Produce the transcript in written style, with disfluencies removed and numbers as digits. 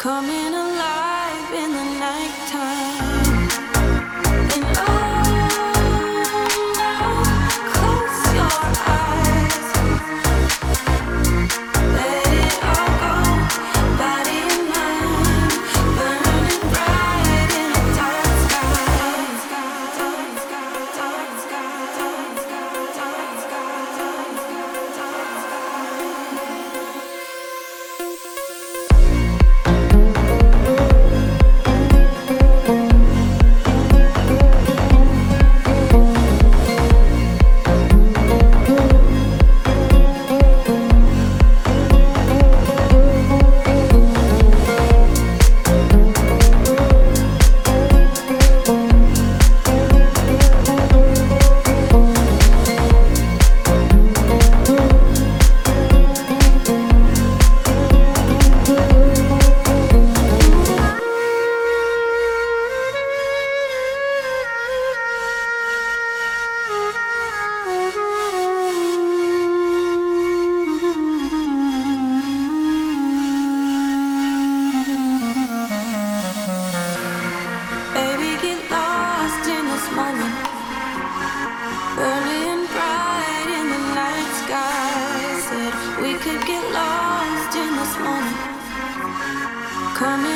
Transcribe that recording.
coming alive in the nighttime. And oh, close your eyes, let it all go, body and mind, burning bright in the dark sky. Baby, get lost in this moment, burning bright in the night sky. Said we could get lost in this moment, coming